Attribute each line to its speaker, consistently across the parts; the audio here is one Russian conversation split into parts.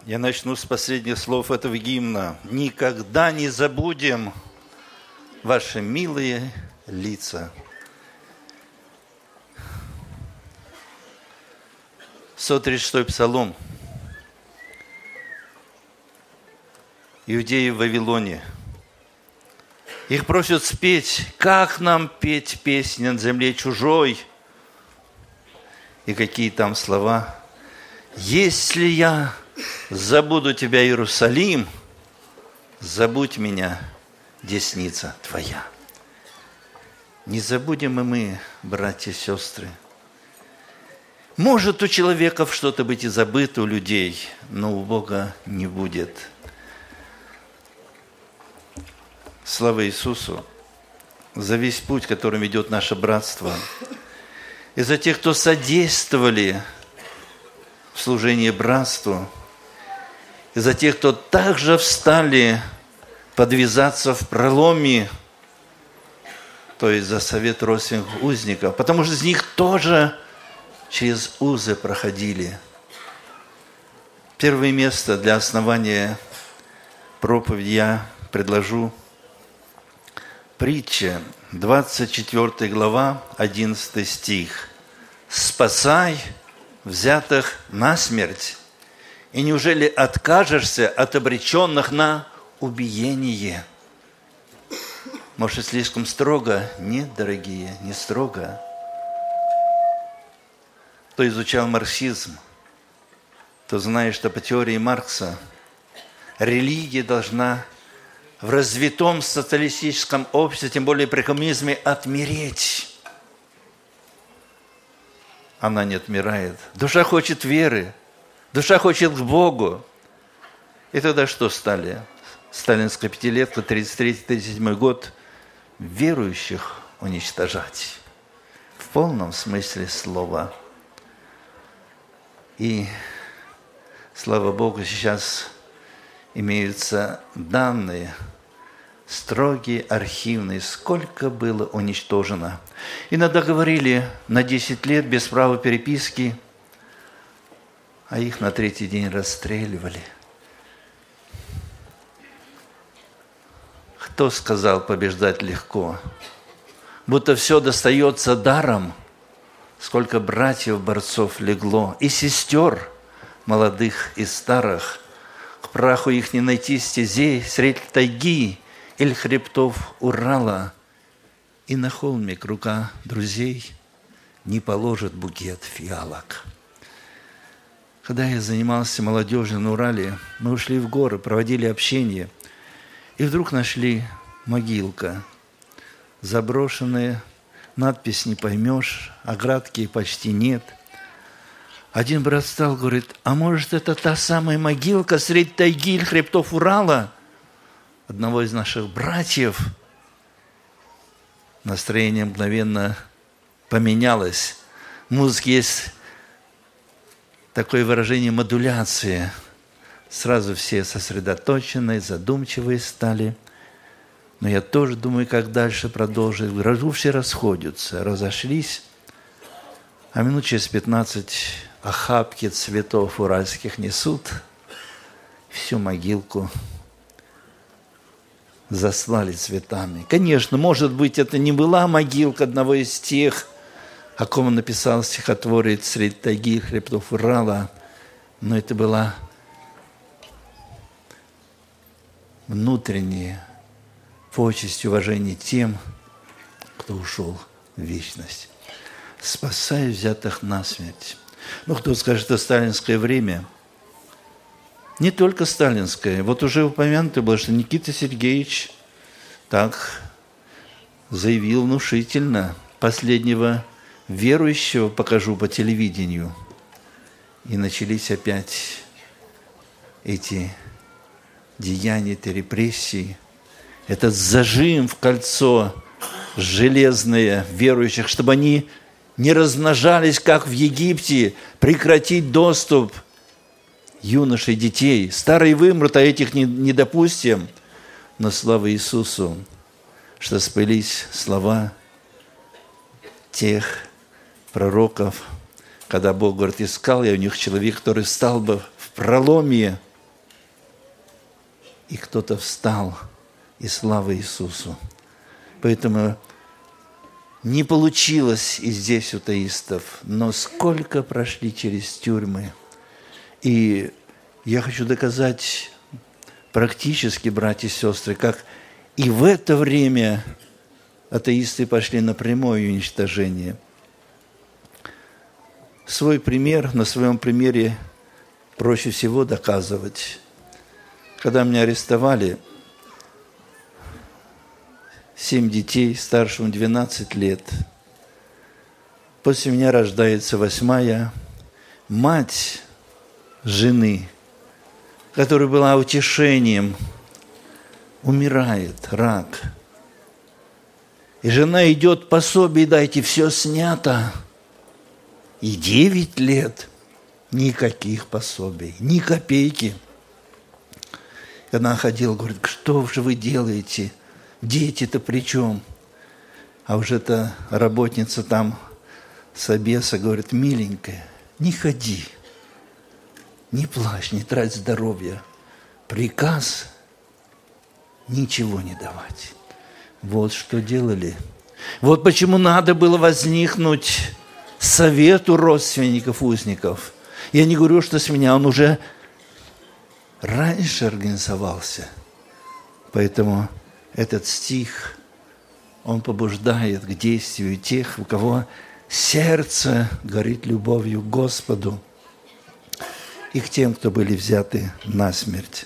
Speaker 1: Я начну с последних слов этого гимна. «Никогда не забудем ваши милые лица». 136-й псалом. Иудеи в Вавилоне. Их просят спеть, как нам петь песни на земле чужой. И какие там слова. Если я забуду тебя, Иерусалим, забудь меня, десница твоя. Не забудем и мы, братья и сестры. Может у человека что-то быть и забыто у людей, но у Бога не будет. Слава Иисусу за весь путь, которым идет наше братство, и за тех, кто содействовали в служении братству, и за тех, кто также встали подвязаться в проломе, то есть за совет родственных узников, потому что из них тоже через узы проходили. Первое место для основания проповеди я предложу притча, 24 глава, 11 стих. «Спасай взятых насмерть, и неужели откажешься от обреченных на убиение?» Может, слишком строго? Нет, дорогие, не строго. Кто изучал марксизм, то знает, что по теории Маркса религия должна в развитом социалистическом обществе, тем более при коммунизме, отмереть. Она не отмирает. Душа хочет веры, душа хочет к Богу. И тогда что стали? Сталинская пятилетка, 33-37 год, верующих уничтожать. В полном смысле слова. И, слава Богу, сейчас имеются данные, строгие, архивные, сколько было уничтожено. Иногда говорили на 10 лет без права переписки, а их на 3-й день расстреливали. Кто сказал побеждать легко? Будто все достается даром. Сколько братьев-борцов легло, и сестер, молодых и старых. К праху их не найти стезей средь тайги или хребтов Урала. И на холмик рука друзей не положит букет фиалок. Когда я занимался молодежью на Урале, мы ушли в горы, проводили общение, и вдруг нашли могилка, заброшенная, надпись не поймешь, оградки почти нет. Один брат встал, говорит, а может это та самая могилка средь тайги или хребтов Урала? Одного из наших братьев. Настроение мгновенно поменялось. В музыке есть такое выражение модуляция. Сразу все сосредоточенные, задумчивые стали. Но я тоже думаю, как дальше продолжить. Говорю, все расходятся, разошлись. А минут через 15 охапки цветов уральских несут. Всю могилку заслали цветами. Конечно, может быть, это не была могилка одного из тех, о ком он написал стихотворец «Средь тайги хребтов Урала», но это была внутренняя почесть и уважение тем, кто ушел в вечность. Спасай взятых насмерть. Ну, кто скажет, это сталинское время? Не только сталинское. Вот уже упомянуто было, что Никита Сергеевич так заявил внушительно. Последнего верующего покажу по телевидению. И начались опять эти деяния, эти репрессии. Этот зажим в кольцо железное верующих, чтобы они не размножались, как в Египте, прекратить доступ юношей, детей. Старые вымрут, а этих не допустим. Но слава Иисусу, что сбылись слова тех пророков, когда Бог говорит, искал я у них человека, который стал бы в проломе и кто-то встал, и слава Иисусу. Поэтому не получилось и здесь у таистов, но сколько прошли через тюрьмы. И я хочу доказать практически, братья и сестры, как и в это время атеисты пошли на прямое уничтожение. Свой пример, на своем примере проще всего доказывать. Когда меня арестовали, 7 детей, старшему 12 лет. После меня рождается 8-я. Мать жены, которая была утешением, умирает, рак. И жена идет, пособие дайте, все снято. И 9 лет никаких пособий, ни копейки. Когда она ходила, говорит, что же вы делаете? Дети-то при чем? А уже эта работница там с обеса говорит, миленькая, не ходи, не плачь, не трать здоровье. Приказ ничего не давать. Вот что делали. Вот почему надо было возникнуть совету родственников узников. Я не говорю, что с меня он уже раньше организовался. Поэтому этот стих, он побуждает к действию тех, у кого сердце горит любовью к Господу, и к тем, кто были взяты насмерть.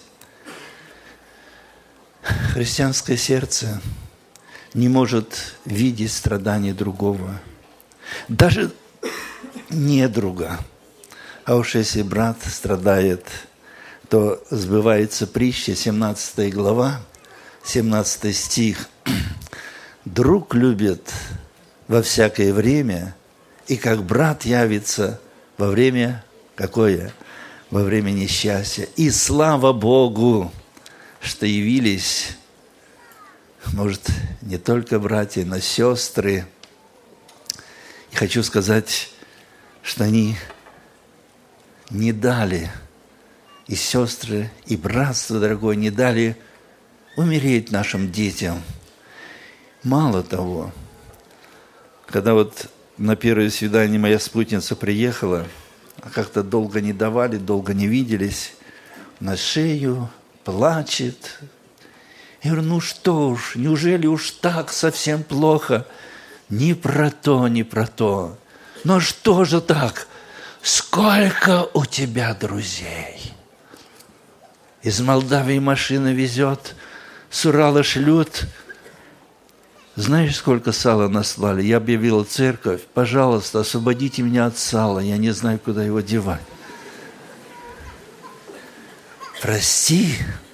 Speaker 1: Христианское сердце не может видеть страдания другого, даже недруга. А уж если брат страдает, то сбывается притча, 17 глава, 17 стих. «Друг любит во всякое время, и как брат явится во время какое? Во время несчастья. И слава Богу, что явились, может, не только братья, но сестры. И хочу сказать, что они не дали, и сестры, и братство дорогое, не дали умереть нашим детям. Мало того, когда вот на первое свидание моя спутница приехала, а как-то долго не давали, долго не виделись, на шею плачет. Я говорю, ну что уж, неужели уж так совсем плохо? Ни про то, ни про то. Но что же так? Сколько у тебя друзей? Из Молдавии машина везет, с Урала шлют. Знаешь, сколько сала наслали? Я объявила церковь, пожалуйста, освободите меня от сала, я не знаю, куда его девать. Прости,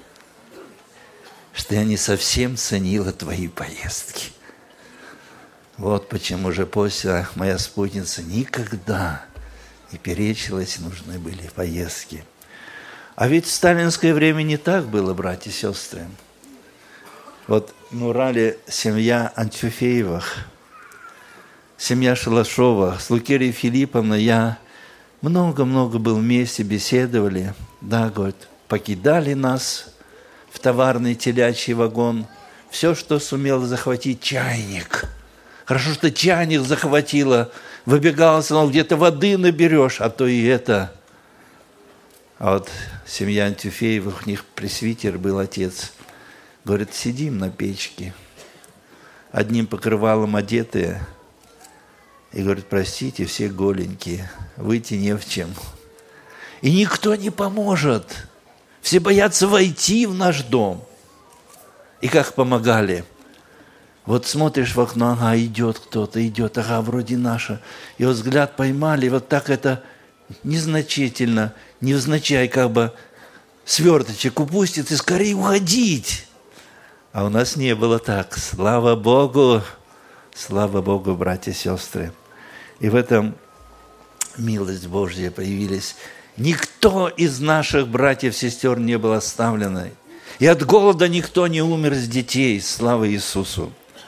Speaker 1: что я не совсем ценила твои поездки. Вот почему же после моя спутница никогда не перечилась, нужны были поездки. А ведь в сталинское время не так было, братья и сестры. Вот на Урале семья Антюфеевых, семья Шалашова, с Лукерией Филипповной я много-много был вместе, беседовали. Да, говорит, покидали нас в товарный телячий вагон. Все, что сумел захватить, чайник. Хорошо, что чайник захватила. Выбегала, сказала, где-то воды наберешь, а то и это. А вот семья Антюфеевых, у них пресвитер был отец. Говорит, сидим на печке, одним покрывалом одетые. И говорит, простите, все голенькие, выйти не в чем. И никто не поможет. Все боятся войти в наш дом. И как помогали? Вот смотришь в окно, ага, идет кто-то, идет, ага, вроде наша. И вот взгляд поймали, вот так это незначительно, невзначай как бы сверточек упустит и скорее уходить. А у нас не было так. Слава Богу, братья и сестры. И в этом милость Божья появилась. Никто из наших братьев и сестер не был оставлен. И от голода никто не умер с детей. Слава Иисусу.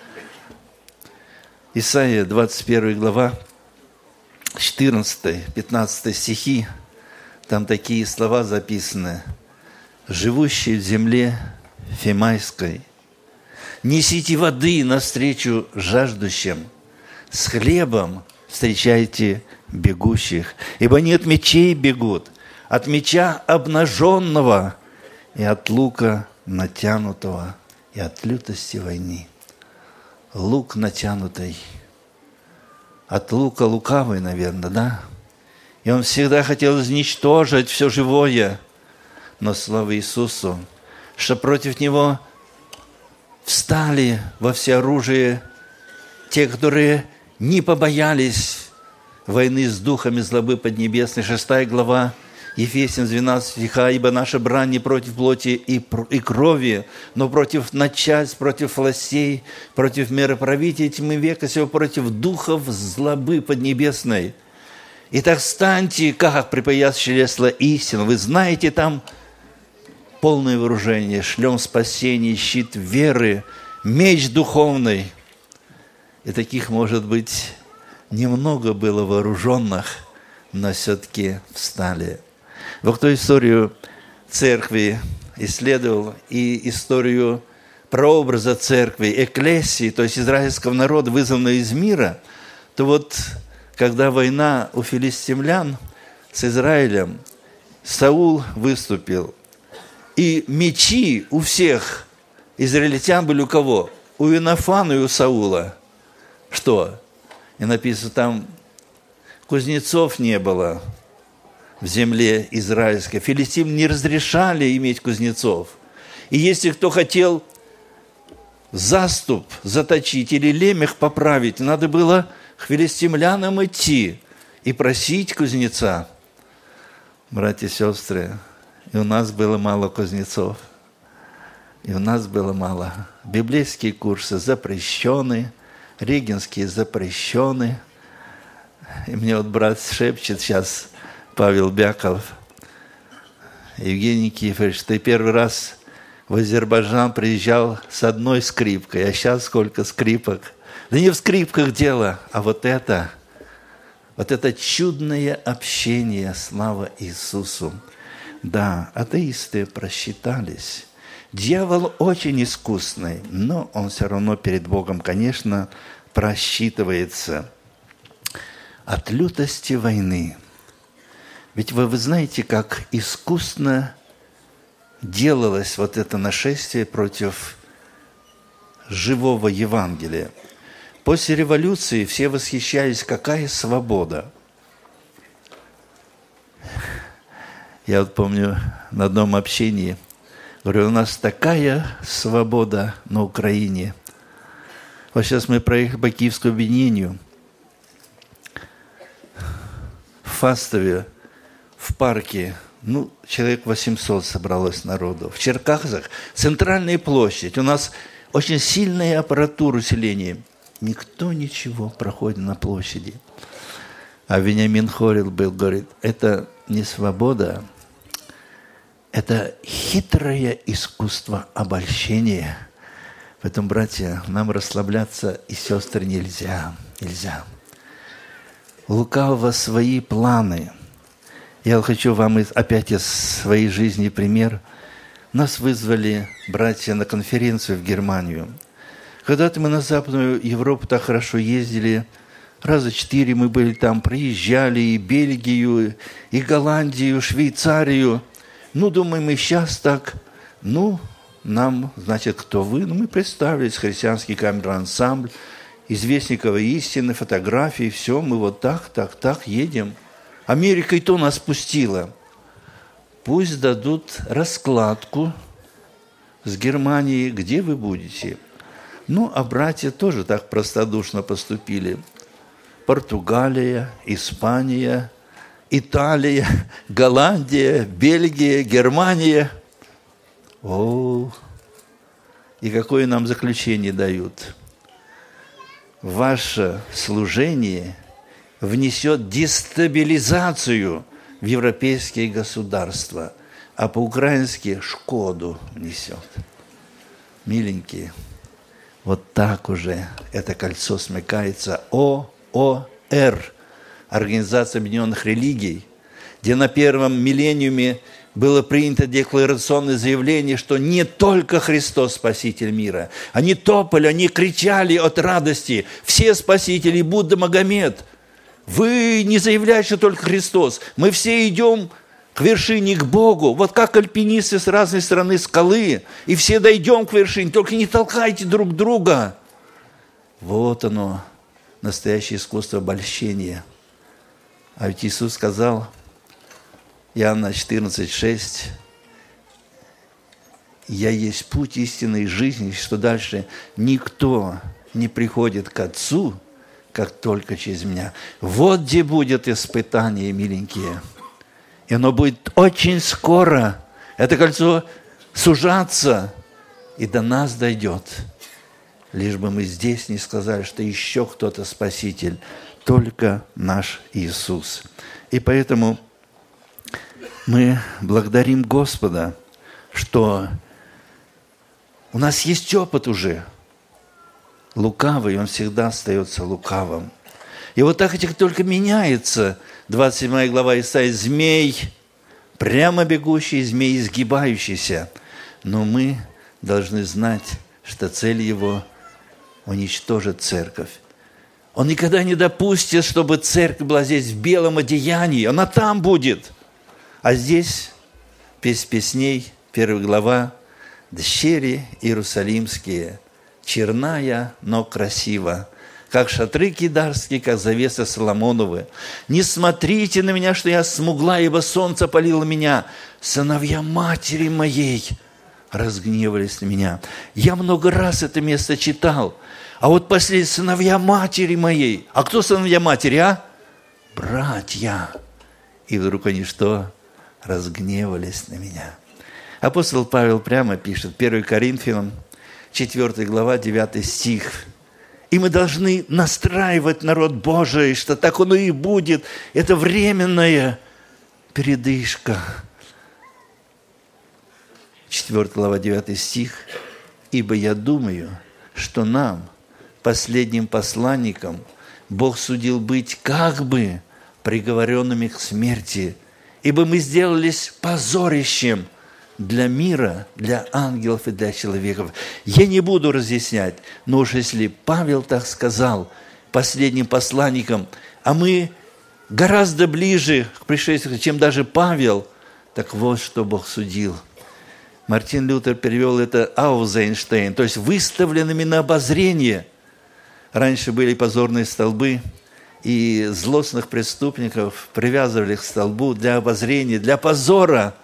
Speaker 1: Исайя, 21 глава, 14-15 стихи. Там такие слова записаны. живущие в земле Фимайской, несите воды навстречу жаждущим, с хлебом встречайте бегущих, ибо не от мечей бегут, от меча обнаженного и от лука натянутого, и от лютости войны. Лук натянутый, от лука лукавый, наверное, да? И он всегда хотел изничтожить все живое, но слава Иисусу, что против него встали во всеоружие те, которые не побоялись войны с духами злобы поднебесной. 6 глава Ефесянам 12 стиха. «Ибо наша брань не против плоти и крови, но против начальств, против властей, против мироправителей тьмы века сего, против духов злобы поднебесной. Итак, станьте, как припояс чресла истину». Вы знаете, там полное вооружение, шлем спасения, щит веры, меч духовный. И таких, может быть, немного было вооруженных, но все-таки встали. Вот кто историю церкви исследовал и историю прообраза церкви, экклесии, то есть израильского народа, вызванного из мира, то вот когда война у филистимлян с Израилем, Саул выступил, и мечи у всех израильтян были у кого? У Иоаннафана и у Саула. Что? И написано там, кузнецов не было в земле израильской. Филистимляне не разрешали иметь кузнецов. И если кто хотел заступ заточить или лемех поправить, надо было к филистимлянам идти и просить кузнеца. Братья и сестры, и у нас было мало кузнецов, и у нас было мало. Библейские курсы запрещены, регенские запрещены. И мне вот брат шепчет сейчас, Павел Бяков, Евгений Никифорович, ты первый раз в Азербайджан приезжал с одной скрипкой, а сейчас сколько скрипок. Да не в скрипках дело, а вот это чудное общение, слава Иисусу. Да, атеисты просчитались. Дьявол очень искусный, но он все равно перед Богом, конечно, просчитывается. От лютости войны. Ведь вы знаете, как искусно делалось вот это нашествие против живого Евангелия. После революции все восхищались, какая свобода. Я вот помню на одном общении, говорю, у нас такая свобода на Украине. Вот сейчас мы проехали по Киевскому объединению. В Фастове, в парке, человек 800 собралось народу. В Черкасах центральная площадь. У нас очень сильная аппаратура усиления. Никто ничего, проходит на площади. А Вениамин Хорил был, говорит, это не свобода, это хитрое искусство обольщения. Поэтому, братья, нам расслабляться и сестры нельзя. Нельзя. У лукавого свои планы. Я хочу вам опять из своей жизни пример. Нас вызвали братья на конференцию в Германию. Когда-то мы на Западную Европу так хорошо ездили. Раза 4 мы были там, проезжали и Бельгию, и Голландию, Швейцарию. Думаем, и сейчас так. Нам, значит, кто вы? Мы представились, христианский камерный ансамбль, известников истины, фотографии, все. Мы вот так едем. Америка и то нас пустила. Пусть дадут раскладку с Германии, где вы будете. А братья тоже так простодушно поступили. Португалия, Испания, Италия, Голландия, Бельгия, Германия. И какое нам заключение дают? Ваше служение внесет дестабилизацию в европейские государства, а по-украински шкоду внесет. Миленькие, вот так уже это кольцо смыкается. ООР, Организация Объединенных Религий, где на первом миллениуме было принято декларационное заявление, что не только Христос Спаситель мира. Они топали, они кричали от радости. Все спасители, Будда, Магомед. Вы не заявляете, что только Христос. Мы все идем к вершине, к Богу. Вот как альпинисты с разной стороны скалы. И все дойдем к вершине. Только не толкайте друг друга. Вот оно, настоящее искусство обольщения. А ведь Иисус сказал, Иоанна 14:6, «Я есть путь истинной жизни», что дальше никто не приходит к Отцу, как только через меня. Вот где будет испытание, миленькие. И оно будет очень скоро. Это кольцо сужаться, и до нас дойдет. Лишь бы мы здесь не сказали, что еще кто-то Спаситель, только наш Иисус. И поэтому мы благодарим Господа, что у нас есть опыт уже. Лукавый, он всегда остается лукавым. И вот так как только меняется, 27 глава Исаии, змей, прямо бегущий, змей изгибающийся. Но мы должны знать, что цель его – уничтожить церковь. Он никогда не допустит, чтобы церковь была здесь в белом одеянии. Она там будет. А здесь, песнь песней, 1 глава, «Дщери иерусалимские, черная, но красива, как шатры кидарские, как завесы Соломоновы. Не смотрите на меня, что я смугла, ибо солнце палило меня. Сыновья матери моей разгневались на меня». Я много раз это место читал. А вот последние сыновья матери моей. А кто сыновья матери, а? Братья. И вдруг они что? Разгневались на меня. Апостол Павел прямо пишет, 1 Коринфянам, 4 глава, 9 стих. И мы должны настраивать народ Божий, что так оно и будет. Это временная передышка. 4 глава, 9 стих. «Ибо я думаю, что нам, последним посланникам, Бог судил быть как бы приговоренными к смерти, ибо мы сделались позорищем для мира, для ангелов и для человеков». Я не буду разъяснять, но уж если Павел так сказал последним посланникам, а мы гораздо ближе к пришествию, чем даже Павел, так вот что Бог судил. Мартин Лютер перевел это «аузейнштейн», то есть выставленными на обозрение. Раньше были позорные столбы, и злостных преступников привязывали к столбу для обозрения, для позора.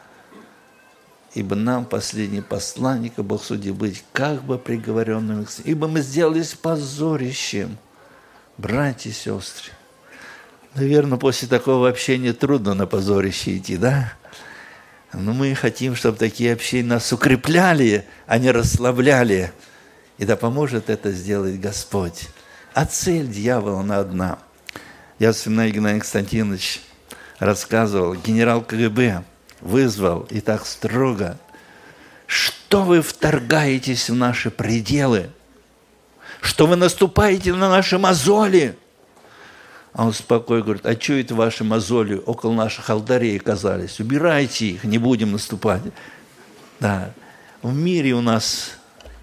Speaker 1: Ибо нам, последний посланника, Бог судил быть как бы приговоренными, ибо мы сделались позорищем, братья и сестры. Наверное, после такого общения трудно на позорище идти, да? Но мы хотим, чтобы такие общения нас укрепляли, а не расслабляли. И да поможет это сделать Господь. А цель дьявола она одна. Я вспоминаю, Игнатий Константинович рассказывал, генерал КГБ вызвал и так строго: что вы вторгаетесь в наши пределы? Что вы наступаете на наши мозоли? А он спокойно говорит: а что это ваши мозоли около наших алтарей оказались? Убирайте их, не будем наступать. Да. В мире у нас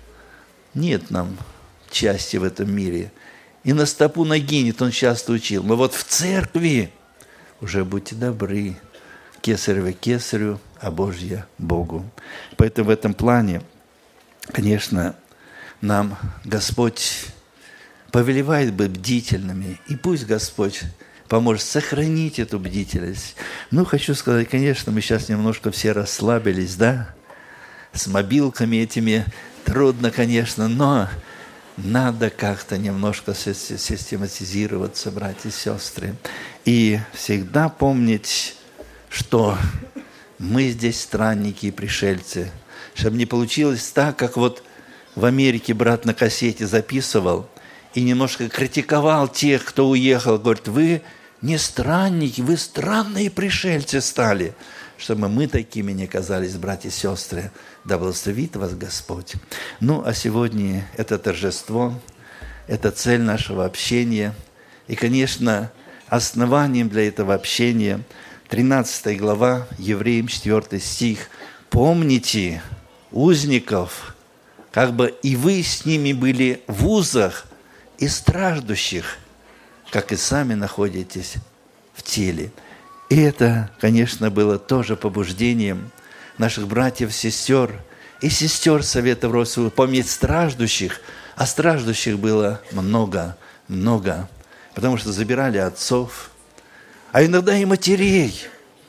Speaker 1: нет нам части в этом мире. И на стопу ноги нет, он часто учил. Но вот в церкви уже будьте добры. Кесарево кесарю, а Божье Богу. Поэтому в этом плане, конечно, нам Господь повелевает быть бдительными. И пусть Господь поможет сохранить эту бдительность. Ну, хочу сказать, конечно, мы сейчас немножко все расслабились, да? С мобилками этими трудно, конечно, но надо как-то немножко систематизироваться, братья и сестры. И всегда помнить, что мы здесь странники и пришельцы. Чтобы не получилось так, как вот в Америке брат на кассете записывал и немножко критиковал тех, кто уехал. Говорит: вы не странники, вы странные пришельцы стали. Чтобы мы такими не казались, братья и сестры. Да благословит вас Господь. Ну, а сегодня это торжество, это цель нашего общения. И, конечно, основанием для этого общения 13 глава, Евреям 4 стих. «Помните узников, как бы и вы с ними были в узах и страждущих, как и сами находитесь в теле». И это, конечно, было тоже побуждением наших братьев, сестер и сестер Совета Вроцлава помнить страждущих, а страждущих было много, потому что забирали отцов, а иногда и матерей.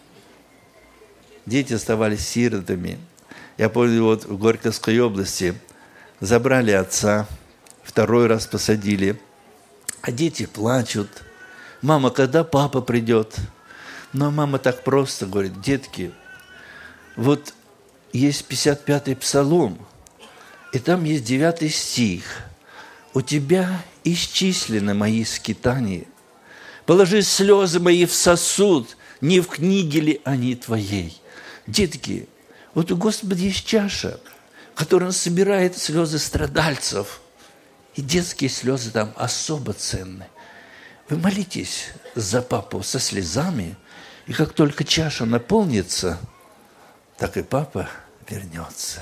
Speaker 1: Дети оставались сиротами. Я помню, вот в Горьковской области забрали отца, второй раз посадили, а дети плачут. «Мама, когда папа придет?» Но мама так просто говорит: детки, вот есть 55-й псалом, и там есть 9 стих. «У тебя исчислены мои скитания. Положи слезы мои в сосуд, не в книге ли они твоей?» Детки, вот у Господа есть чаша, в которой Он собирает слезы страдальцев. И детские слезы там особо ценны. Вы молитесь за папу со слезами, и как только чаша наполнится, так и папа вернется.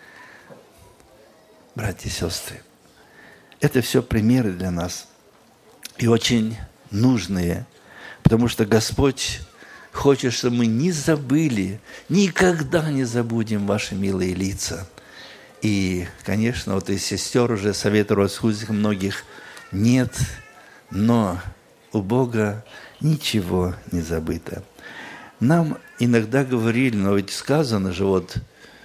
Speaker 1: Братья и сестры, это все примеры для нас и очень нужные, потому что Господь хочет, чтобы мы не забыли, никогда не забудем ваши милые лица. И, конечно, вот из сестер уже Совета Вроцлавских многих нет, но у Бога ничего не забыто. Нам иногда говорили, но ведь сказано же, вот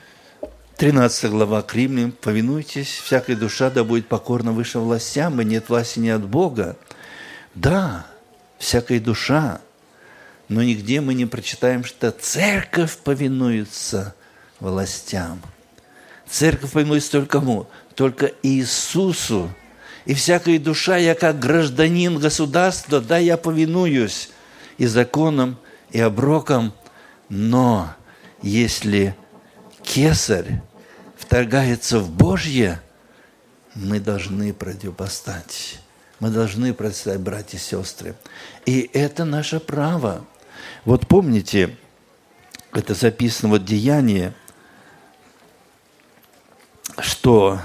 Speaker 1: 13 глава к Римлянам: «Повинуйтесь, всякая душа да будет покорна высшим властям, и нет власти не от Бога». Да, всякая душа, но нигде мы не прочитаем, что церковь повинуется властям. Церковь повинуется только кому? Только Иисусу. И всякая душа, я как гражданин государства, да, я повинуюсь и законам, и оброкам, но если кесарь вторгается в Божье, мы должны противопоставить. Мы должны противопоставить, братья и сестры. И это наше право. Вот помните, это записано вот в Деянии, что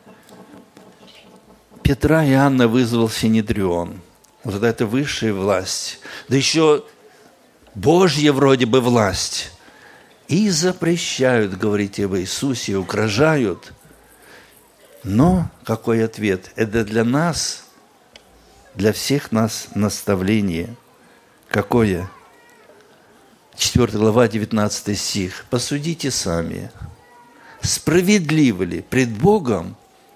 Speaker 1: Петра и Иоанна вызвал Синедрион. Вот это высшая власть. Да еще Божья вроде бы власть. И запрещают говорить об Иисусе, и угрожают. Но какой ответ? Это для нас, для всех нас наставление. Какое? 4 глава, 19 стих. «Посудите сами, справедливо ли пред Богом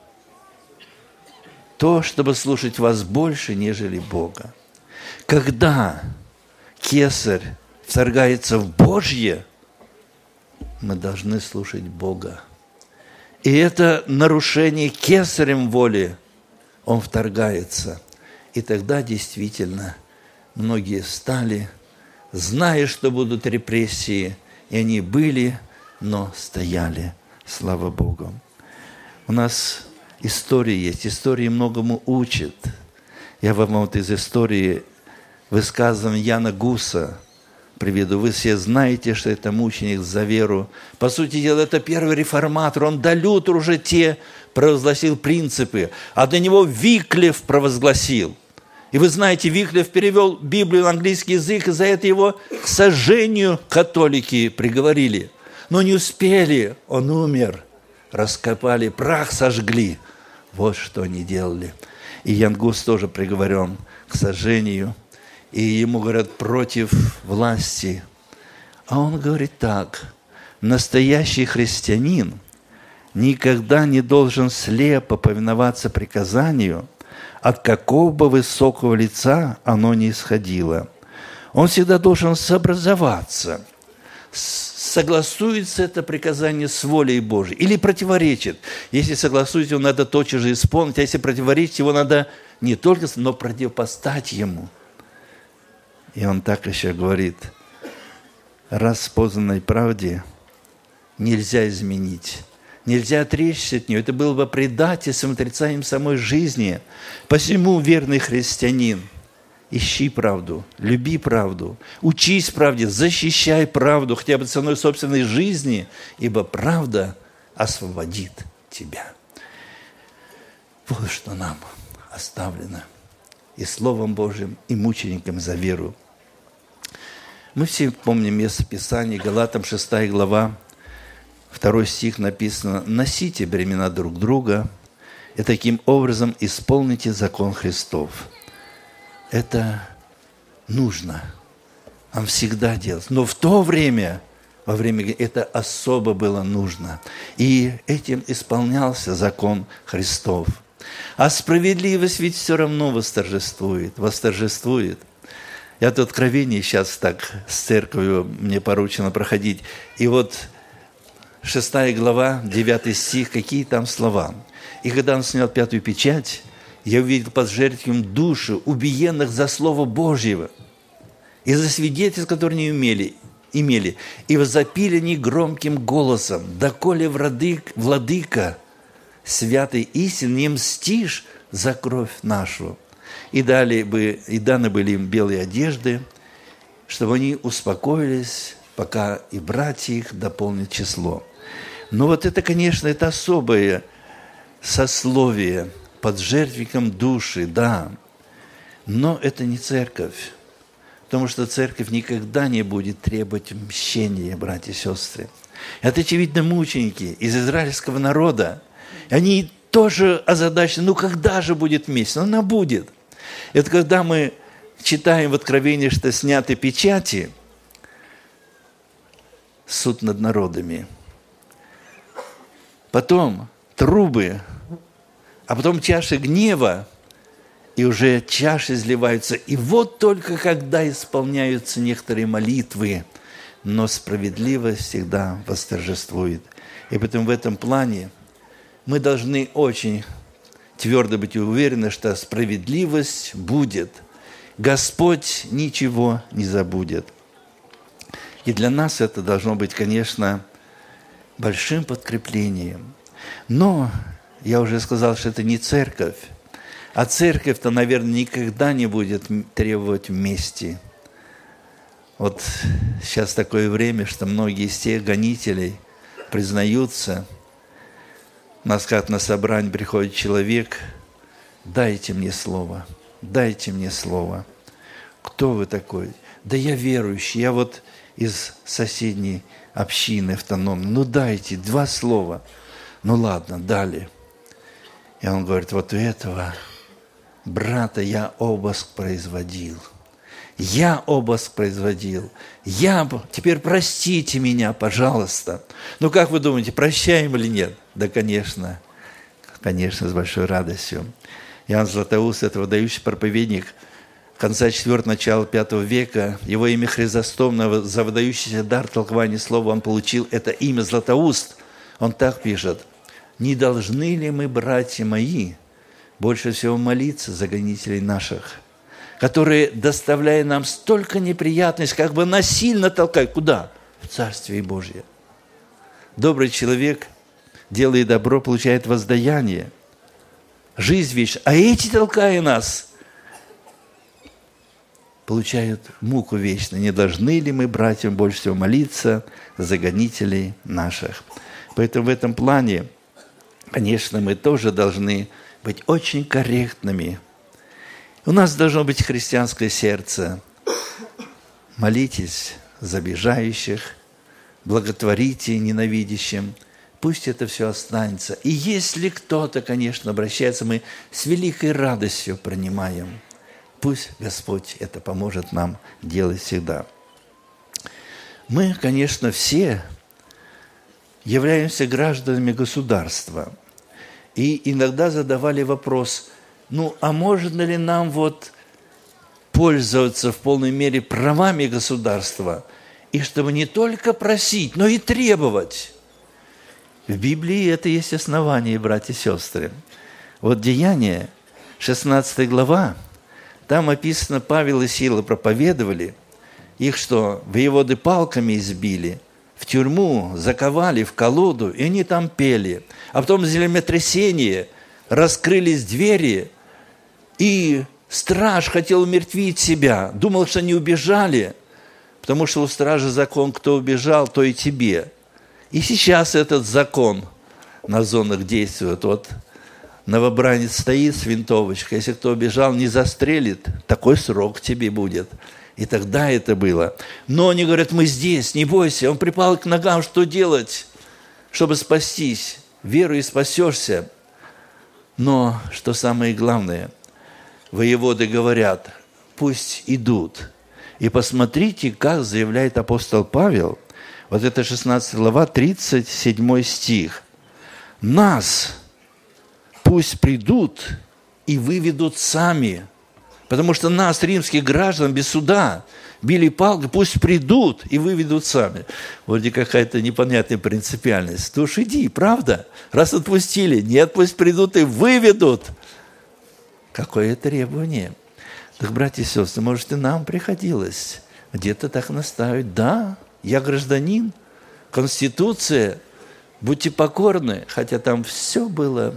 Speaker 1: то, чтобы слушать вас больше, нежели Бога?» Когда кесарь вторгается в Божье, мы должны слушать Бога. И это нарушение кесарем воли, он вторгается. И тогда действительно многие стали, зная, что будут репрессии, и они были, но стояли. Слава Богу. У нас история есть, история многому учит. Я вам вот из истории высказывания Яна Гуса приведу. Вы все знаете, что это мученик за веру. По сути дела, это первый реформатор. Он до Лютера уже те провозгласил принципы, а до него Виклев провозгласил. И вы знаете, Виклев перевел Библию на английский язык, и за это его к сожжению католики приговорили. Но не успели, он умер. Раскопали, прах сожгли. Вот что они делали. И Ян Гус тоже приговорен к сожжению. И ему говорят, против власти. А он говорит так: настоящий христианин никогда не должен слепо повиноваться приказанию, от какого бы высокого лица оно ни исходило. Он всегда должен сообразоваться, согласуется это приказание с волей Божией или противоречит. Если согласуется, его надо тотчас же исполнить, а если противоречит, его надо не только, но противопоставить ему. И он так еще говорит: распознанной правде нельзя изменить, нельзя отречься от нее. Это было бы предательством, отрицанием самой жизни. Посему верный христианин ищи правду, люби правду, учись правде, защищай правду хотя бы ценой собственной жизни, ибо правда освободит тебя. Вот что нам оставлено и Словом Божьим, и мученикам за веру. Мы все помним место Писания, Галатам 6 глава, 2 стих написано: «Носите бремена друг друга, и таким образом исполните закон Христов». Это нужно нам всегда делать. Но в то время, во время это особо было нужно. И этим исполнялся закон Христов. А справедливость ведь все равно восторжествует. Я тут откровение сейчас так с церковью мне поручено проходить. И вот 6 глава, 9 стих, какие там слова. «И когда он снял пятую печать, я увидел под жертвенником души убиенных за Слово Божьего и за свидетельств, которые не имели, и возопили они громким голосом: доколе владыка, святый истин, не мстишь за кровь нашу». И даны были им белые одежды, чтобы они успокоились, пока и братья их дополнят число. Но вот это, конечно, это особое сословие под жертвенником души, да. Но это не церковь, потому что церковь никогда не будет требовать мщения, братья и сестры. Это, очевидно, мученики из израильского народа. Они тоже озадачены, когда же будет месть? Она будет. Это когда мы читаем в Откровении, что сняты печати, суд над народами. Потом трубы, а потом чаши гнева, и уже чаши изливаются. И вот только когда исполняются некоторые молитвы, но справедливость всегда восторжествует. И поэтому в этом плане мы должны очень твердо быть уверены, что справедливость будет. Господь ничего не забудет. И для нас это должно быть, конечно, большим подкреплением. Но я уже сказал, что это не церковь. А церковь-то, наверное, никогда не будет требовать мести. Вот сейчас такое время, что многие из тех гонителей признаются. У нас как на собрание приходит человек: дайте мне слово, дайте мне слово. Кто вы такой? Да я верующий, я вот из соседней общины автономной. Ну дайте 2 слова. Ну ладно, дали. И он говорит: вот у этого брата я обыск производил. Теперь простите меня, пожалуйста. Ну, как вы думаете, прощаем или нет? Да, конечно, с большой радостью. Иоанн Златоуст – это выдающий проповедник конца IV – начала V века. Его имя Хризостом, за выдающийся дар толкования слова он получил это имя Златоуст. Он так пишет: «Не должны ли мы, братья мои, больше всего молиться за гонителей наших, которые, доставляя нам столько неприятностей, как бы насильно толкают». Куда? В Царствие Божье. Добрый человек, делая добро, получает воздаяние. Жизнь вечная. А эти, толкая нас, получают муку вечную. Не должны ли мы, братьям, больше всего молиться за гонителей наших? Поэтому в этом плане, конечно, мы тоже должны быть очень корректными. У нас должно быть христианское сердце. Молитесь за обижающих, благотворите ненавидящим. Пусть это все останется. И если кто-то, конечно, обращается, мы с великой радостью принимаем. Пусть Господь это поможет нам делать всегда. Мы, конечно, все являемся гражданами государства. И иногда задавали вопрос: ну, а можно ли нам пользоваться в полной мере правами государства, и чтобы не только просить, но и требовать? В Библии это есть основание, братья и сестры. Вот Деяния, 16 глава, там описано, Павел и Сила проповедовали, их что, воеводы палками избили, в тюрьму заковали, в колоду, и они там пели. А потом землетрясение, раскрылись двери, и Страж хотел умертвить себя, думал, что они убежали, потому что у стража закон, кто убежал, то и тебе. И сейчас этот закон на зонах действует. Вот новобранец стоит с винтовочкой, если кто убежал, не застрелит, такой срок тебе будет. И тогда это было. Но они говорят, мы здесь, не бойся. Он припал к ногам, что делать, чтобы спастись? Веруй и спасешься. Но, что самое главное, воеводы говорят, пусть идут. И посмотрите, как заявляет апостол Павел, вот это 16 глава, 37 стих. Нас пусть придут и выведут сами. Потому что нас, римских граждан, без суда били палкой, пусть придут и выведут сами. Вроде какая-то непонятная принципиальность. Ты уж иди, правда? Раз отпустили, нет, пусть придут и выведут. Какое требование? Так, братья и сестры, может, и нам приходилось где-то так наставить. Да, я гражданин, Конституция, будьте покорны, хотя там все было...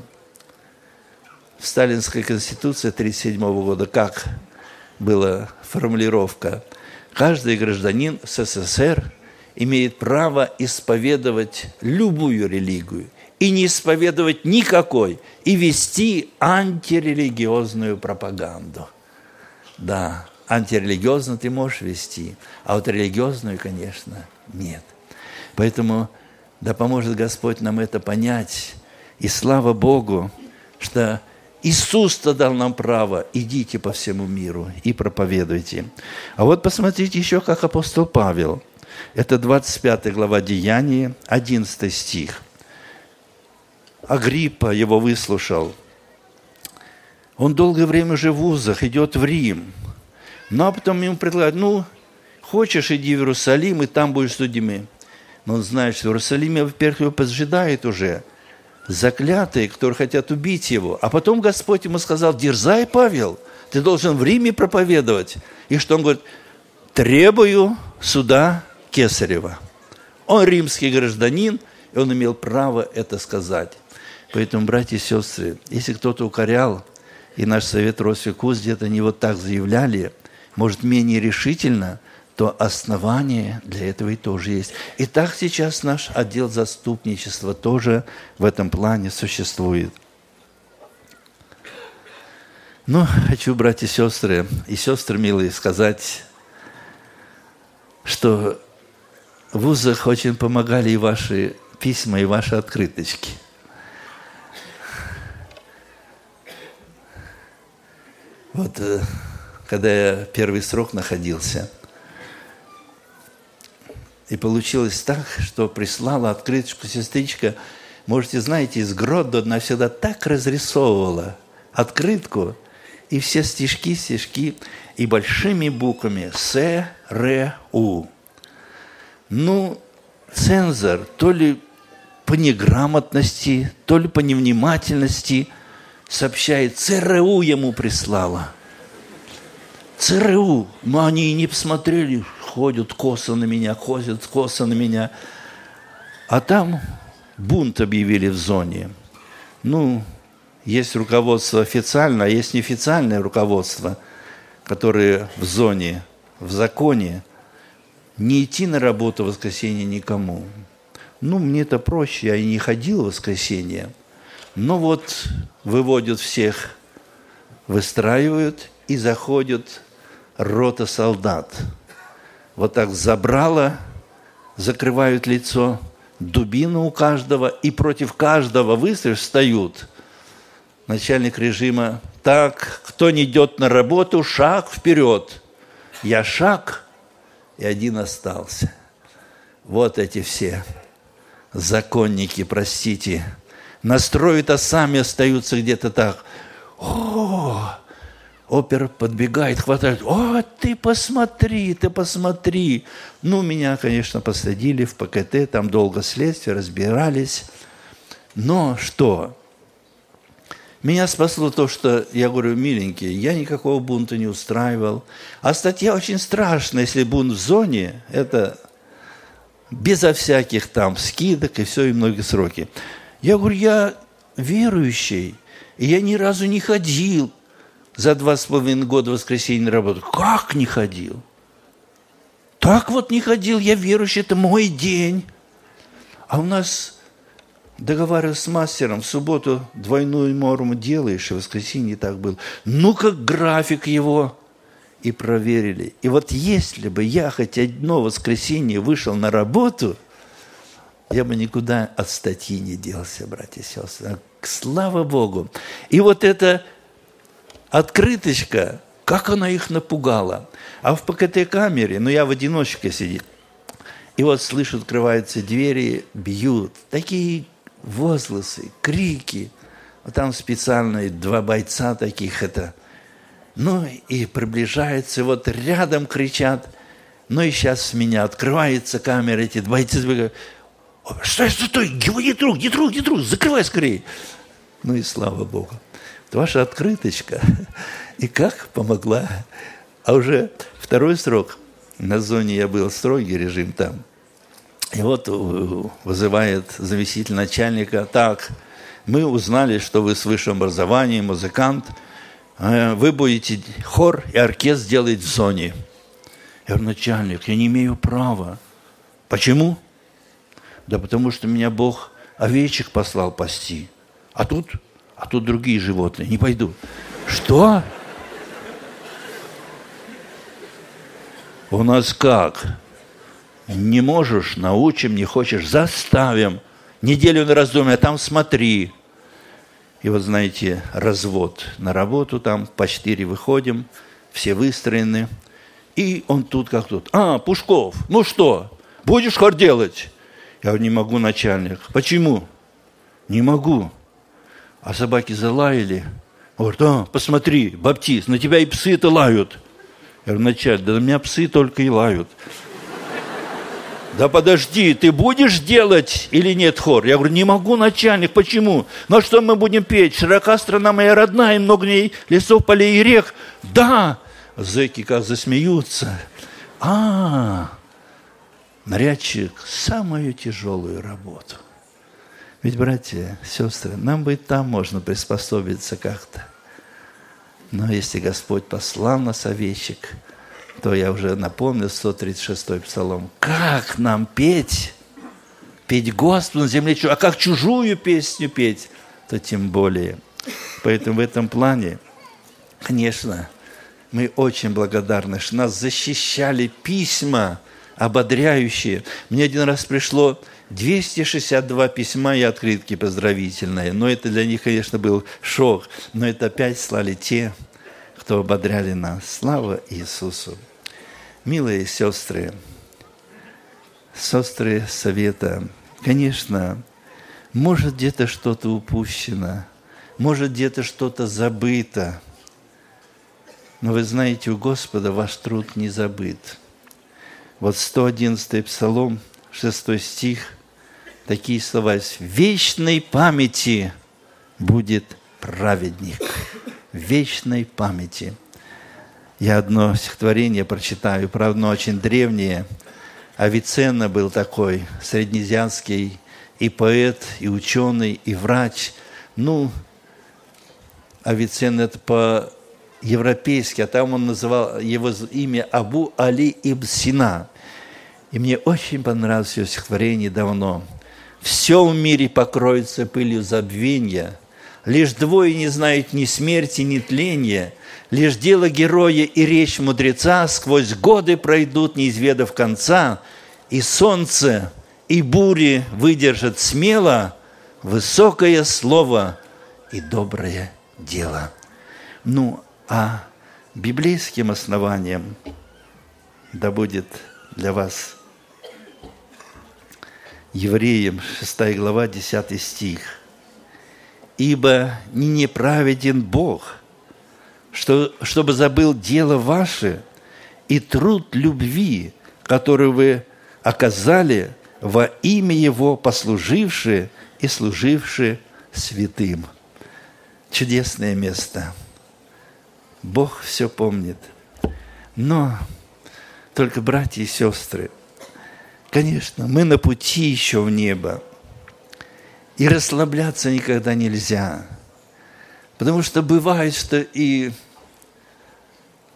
Speaker 1: В Сталинской Конституции 1937 года как была формулировка? Каждый гражданин СССР имеет право исповедовать любую религию и не исповедовать никакой, и вести антирелигиозную пропаганду. Да, антирелигиозную ты можешь вести, а вот религиозную, конечно, нет. Поэтому да поможет Господь нам это понять. И слава Богу, что Иисус-то дал нам право, идите по всему миру и проповедуйте. А вот посмотрите еще, как апостол Павел. Это 25 глава Деяния, 11 стих. Агриппа его выслушал. Он долгое время уже в вузах, идет в Рим. Ну, а потом ему предлагают, хочешь, иди в Иерусалим, и там будешь судьями. Но он знает, что в Иерусалиме, во-первых, его поджидает уже заклятые, которые хотят убить его. А потом Господь ему сказал, дерзай, Павел, ты должен в Риме проповедовать. И что он говорит? Требую суда Кесарева. Он римский гражданин, и он имел право это сказать. Поэтому, братья и сестры, если кто-то укорял, и наш совет Росфикус где-то не вот так заявляли, может, менее решительно, то основание для этого и тоже есть. И так сейчас наш отдел заступничества тоже в этом плане существует. Хочу, братья и сестры милые, сказать, что в вузах очень помогали и ваши письма, и ваши открыточки. Вот, когда я первый срок находился, и получилось так, что прислала открыточку сестричка, можете, знаете, из Гродно она всегда так разрисовывала открытку, и все стишки, и большими буквами СРУ. Цензор, то ли по неграмотности, то ли по невнимательности, сообщает, ЦРУ ему прислала. ЦРУ, но они и не посмотрели, ходят косо на меня. А там бунт объявили в зоне. Есть руководство официальное, а есть неофициальное руководство, которое в зоне, в законе, не идти на работу в воскресенье никому. Мне это проще, я и не ходил в воскресенье. Но вот выводят всех, выстраивают, и заходит рота солдат. Вот так забрало, закрывают лицо, дубину у каждого, и против каждого выстрела встают. Начальник режима, так, кто не идет на работу, шаг вперед. Я шаг, и один остался. Вот эти все законники, простите, настроят, а сами остаются где-то так. Опер подбегает, хватает. Ты посмотри. Меня, конечно, посадили в ПКТ, там долго следствие, разбирались. Но что? Меня спасло то, что, я говорю, миленький, я никакого бунта не устраивал. А статья очень страшная, если бунт в зоне, это безо всяких там скидок и все, и многие сроки. Я говорю, я верующий, и я ни разу не ходил за 2,5 года в воскресенье работал. Как не ходил? Так вот не ходил, я верующий, это мой день. А у нас договаривались с мастером, в субботу двойную норму делаешь, и в воскресенье так было. Ну-ка график его. И проверили. И вот если бы я хоть одно воскресенье вышел на работу, я бы никуда от статьи не делся, братья и сестры. Слава Богу. И вот эта открыточка, как она их напугала. А в ПКТ-камере, я в одиночке сидел, и вот слышу, открываются двери, бьют. Такие возгласы, крики. Вот там специально 2 бойца таких, и приближаются, вот рядом кричат. И сейчас с меня открывается камера, эти бойцы говорят, стой, не трогай, закрывай скорее. И слава Богу. Это ваша открыточка. И как помогла. А уже 2-й срок, на зоне я был, строгий режим там. И вот вызывает заместитель начальника, так, мы узнали, что вы с высшим образованием, музыкант, вы будете хор и оркестр делать в зоне. Я говорю, начальник, я не имею права. Почему? Да потому что меня Бог овечек послал пасти. А тут другие животные. Не пойду. Что? У нас как? Не можешь, научим, не хочешь, заставим. Неделю на раздумье, а там смотри. И вот, знаете, развод на работу, там по 4 выходим, все выстроены. И он тут как тут. Пушков, ну что, будешь хор делать? Я говорю, не могу, начальник. Почему? Не могу. А собаки залаяли. Говорит, посмотри, Баптист, на тебя и псы-то лают. Я говорю, начальник, да на меня псы только и лают. Да подожди, ты будешь делать или нет хор? Я говорю, не могу, начальник, почему? Ну что мы будем петь? Широка страна моя родная, и много в ней лесов, полей и рек. Да! Зэки как засмеются. Нарядчик самую тяжелую работу. Ведь, братья, сестры, нам бы и там можно приспособиться как-то. Но если Господь послал нас овечек, то я уже напомнил 136-й псалом. Как нам петь? Петь Господу на земле, а как чужую песню петь, то тем более. Поэтому в этом плане, конечно, мы очень благодарны, что нас защищали письма ободряющие. Мне один раз пришло 262 письма и открытки поздравительные. Но это для них, конечно, был шок. Но это опять слали те, кто ободряли нас. Слава Иисусу! Милые сестры совета, конечно, может где-то что-то упущено, может где-то что-то забыто. Но вы знаете, у Господа ваш труд не забыт. Вот 111-й псалом, 6 стих, такие слова: «В вечной памяти будет праведник». В вечной памяти. Я одно стихотворение прочитаю, правда, очень древнее. Авиценна был такой среднеазиатский и поэт, и ученый, и врач. Авиценна это по-европейски, а там он называл его имя Абу Али ибн Сина. И мне очень понравилось его стихотворение давно. «Все в мире покроется пылью забвенья, лишь двое не знают ни смерти, ни тления, лишь дело героя и речь мудреца сквозь годы пройдут, не изведав конца, и солнце, и бури выдержат смело высокое слово и доброе дело». А библейским основанием да будет для вас Евреям 6 глава, 10 стих. «Ибо не неправеден Бог, чтобы забыл дело ваше и труд любви, который вы оказали во имя Его, послуживши и служивши святым». Чудесное место. Бог все помнит. Но только, братья и сестры, конечно, мы на пути еще в небо. И расслабляться никогда нельзя. Потому что бывает, что и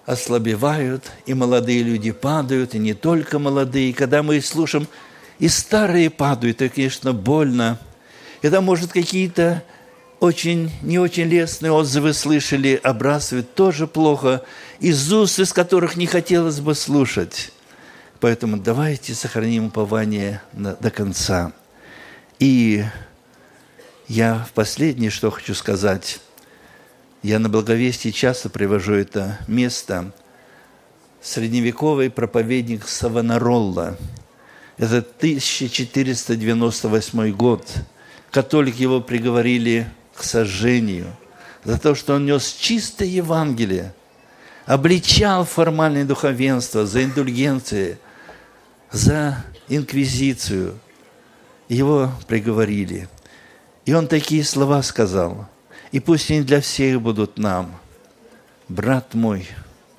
Speaker 1: ослабевают, и молодые люди падают, и не только молодые. Когда мы слушаем, и старые падают, это, конечно, больно. Когда, может, какие-то не очень лестные отзывы слышали, обрасывают, тоже плохо, из уст, из которых не хотелось бы слушать. Поэтому давайте сохраним упование до конца. И я в последнее, что хочу сказать, я на Благовестии часто привожу это место. Средневековый проповедник Савонаролла. Это 1498 год. Католики его приговорили к сожжению за то, что он нес чистое Евангелие, обличал формальное духовенство за индульгенции, за инквизицию. Его приговорили. И он такие слова сказал. И пусть они для всех будут нам. Брат мой,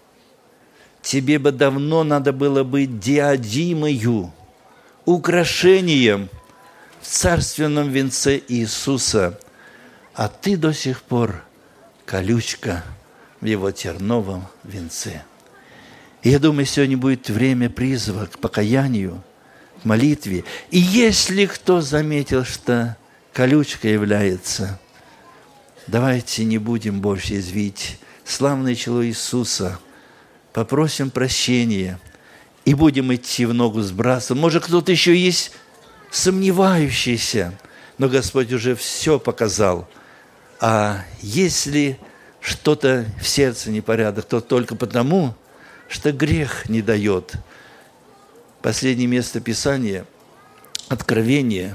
Speaker 1: тебе бы давно надо было быть диадимою, украшением в царственном венце Иисуса, а ты до сих пор колючка в его терновом венце. И я думаю, сегодня будет время призыва к покаянию, к молитве. И если кто заметил, что колючка является, давайте не будем больше извить славное чело Иисуса, попросим прощения и будем идти в ногу сбрасывать. Может, кто-то еще есть сомневающийся, но Господь уже все показал. А если что-то в сердце непорядок, то только потому, что грех не дает. Последнее место Писания, Откровение,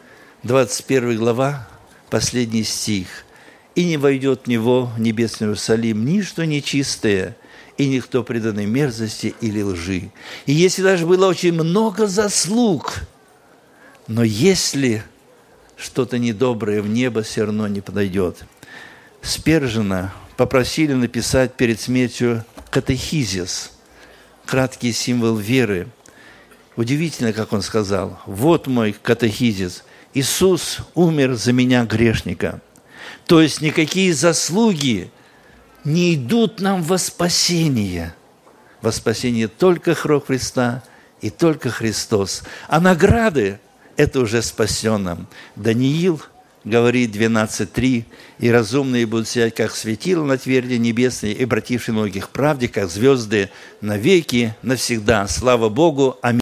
Speaker 1: 21 глава, последний стих. «И не войдет в него, в небесный Иерусалим, ничто нечистое, и никто преданный мерзости или лжи». И если даже было очень много заслуг, но если что-то недоброе в небо все равно не подойдет. Спержена попросили написать перед смертью катехизис, краткий символ веры. Удивительно, как он сказал: «Вот мой катехизис. Иисус умер за меня, грешника». То есть никакие заслуги не идут нам во спасение. Во спасение только кровь Христа и только Христос. А награды – это уже спасенным. Даниил говорит 12:3: «И разумные будут сиять, как светило на тверди небесной, и обратившие ноги к правде, как звезды навеки, навсегда. Слава Богу! Аминь».